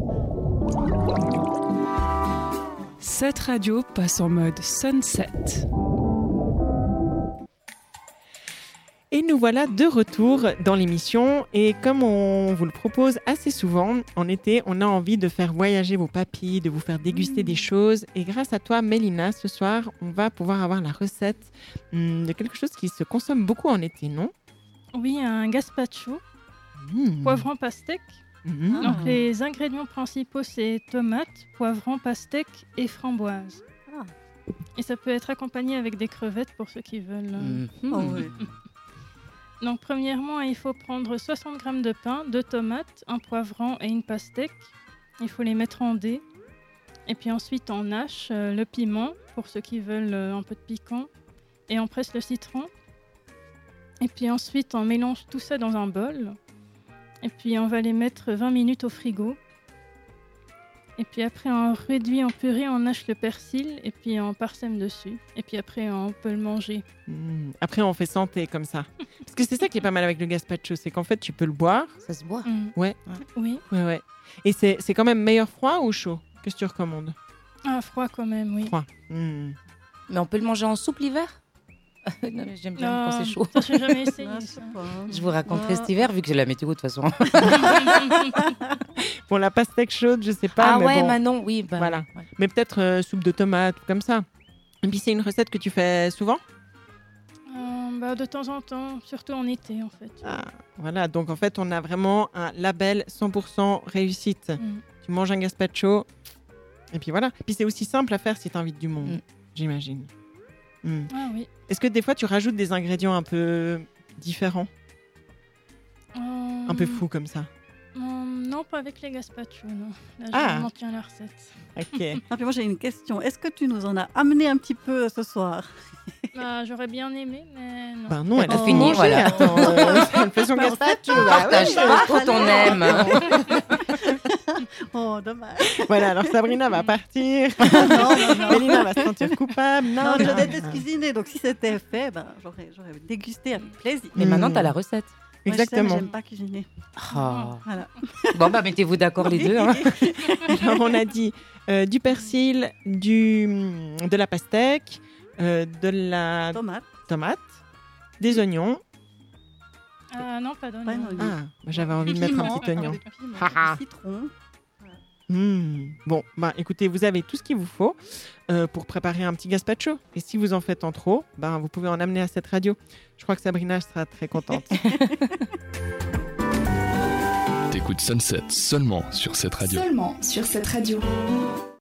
Cette radio passe en mode sunset. Et nous voilà de retour dans l'émission. Et comme on vous le propose assez souvent, en été, on a envie de faire voyager vos papilles, de vous faire déguster des choses. Et grâce à toi, Mélina, ce soir, on va pouvoir avoir la recette de quelque chose qui se consomme beaucoup en été, non ? Oui, un gazpacho, poivron pastèque. Donc les ingrédients principaux, c'est tomates, poivrons, pastèque et framboises. Et ça peut être accompagné avec des crevettes pour ceux qui veulent. Donc premièrement, il faut prendre 60 g de pain, 2 tomates, un poivron et une pastèque. Il faut les mettre en dés. Et puis ensuite, on hache le piment pour ceux qui veulent un peu de piquant. Et on presse le citron. Et puis ensuite, on mélange tout ça dans un bol. Et puis on va les mettre 20 minutes au frigo. Et puis après, on réduit en purée, on hache le persil et puis on parsème dessus. Et puis après, on peut le manger. Après, on fait santé comme ça. Parce que c'est ça qui est pas mal avec le gazpacho, c'est qu'en fait, tu peux le boire. Ça se boit. Ouais. Oui. Ouais. Et c'est quand même meilleur froid ou chaud ? Qu'est-ce que tu recommandes ? Ah, froid quand même, oui. Froid. Mais on peut le manger en soupe l'hiver ? Non, mais j'aime bien quand c'est chaud. Ça, j'ai jamais essayé. Je vous raconterai cet hiver, vu que j'ai la météo de toute façon. Bon, la pastèque chaude, je sais pas. Mais bon, Manon, oui. Voilà. Ouais. Mais peut-être soupe de tomates, comme ça. Et puis, c'est une recette que tu fais souvent ? De temps en temps, surtout en été, en fait. Voilà, donc en fait, on a vraiment un label 100% réussite. Tu manges un gazpacho, et puis voilà. Puis c'est aussi simple à faire si tu invites du monde, j'imagine. Ah oui. Est-ce que des fois, tu rajoutes des ingrédients un peu différents ? Un peu fous comme ça ? Non, pas avec les gazpacho, non. Là, je m'en tiens à la recette. Ok. Ah, puis moi, j'ai une question. Est-ce que tu nous en as amené un petit peu ce soir ? J'aurais bien aimé, mais non. Non, elle a fini, mangé, voilà. Attends, elle fait son gazpacho. Partage pas quand on aime. Oh, dommage. Voilà, alors Sabrina va partir. Non. Mélina va se sentir coupable. Non, je déteste cuisiner, donc si c'était fait, j'aurais dégusté avec plaisir. Mais maintenant, tu as la recette. Moi, Exactement. j'aime pas cuisiner. Voilà. Bon, mettez-vous d'accord les deux. Hein. Alors, on a dit du persil, de la pastèque, de la tomate, des oignons. Non, pas d'oignon. J'avais envie de mettre un petit oignon. Du citron. Bon, écoutez, vous avez tout ce qu'il vous faut pour préparer un petit gazpacho. Et si vous en faites en trop, vous pouvez en amener à cette radio. Je crois que Sabrina sera très contente. T'écoutes Sunset seulement sur cette radio. Seulement sur cette radio.